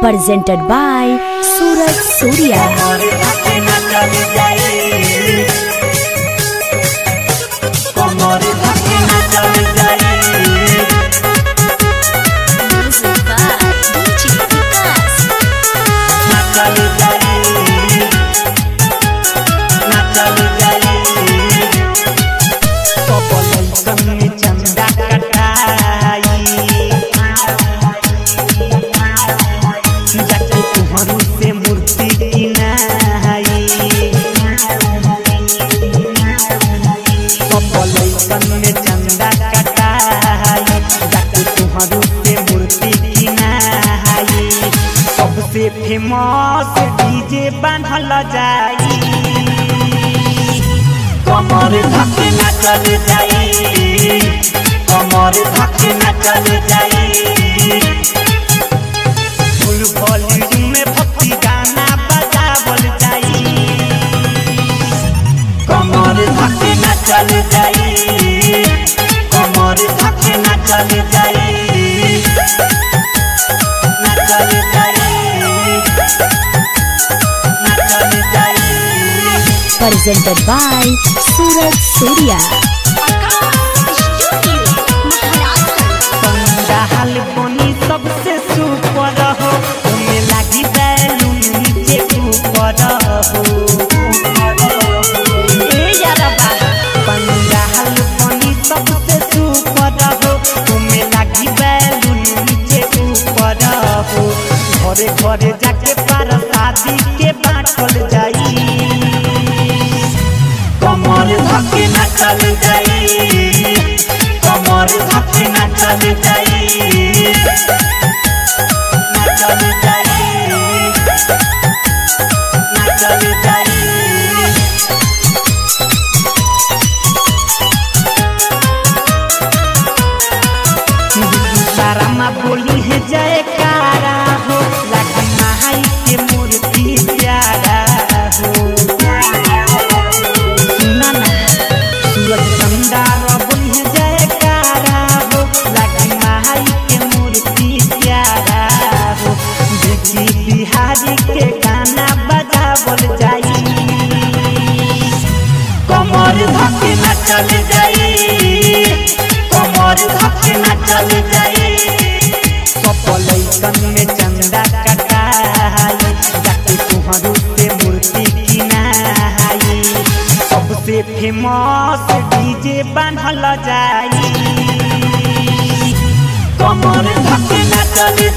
presented by Suraj Surya. सबसे famous DJ बांधल जाई, कमर धके नाचल जाई, कमर धके नाचल जाई। फुल वॉल्यूम में भक्ति गाना बजावल जाई, कमर धके नाचल जाई, कमर धके नाचल जाई। Presented by Suraj Surya. पंडाल बनी सबसे सुपर हो, उमे लागी बैलून नीचे ऊपर हो। पंडाल बनी सबसे सुपर हो, उमे लागी बैलून नीचे ऊपर हो। घरे घरे जाके प्रसादी के बांटल जाई, कमर धके नाचल जाई, कमर धके नाचल जाई, नाचल जाई, नाचल जाई। सारा माँ बोली है जयकारा हो, लगी माई के मूर्ति प्यारा हो। बिहारी के गाना बजावल जाई, कमर धके नाचल जाई, कमर धके नाचल जाई। सफलैकन में चंदा कटाई, जाके तुहरू से मूर्ति किनाई। सबसे फेमस डीजे बांधल जाई, कमर धके नाचल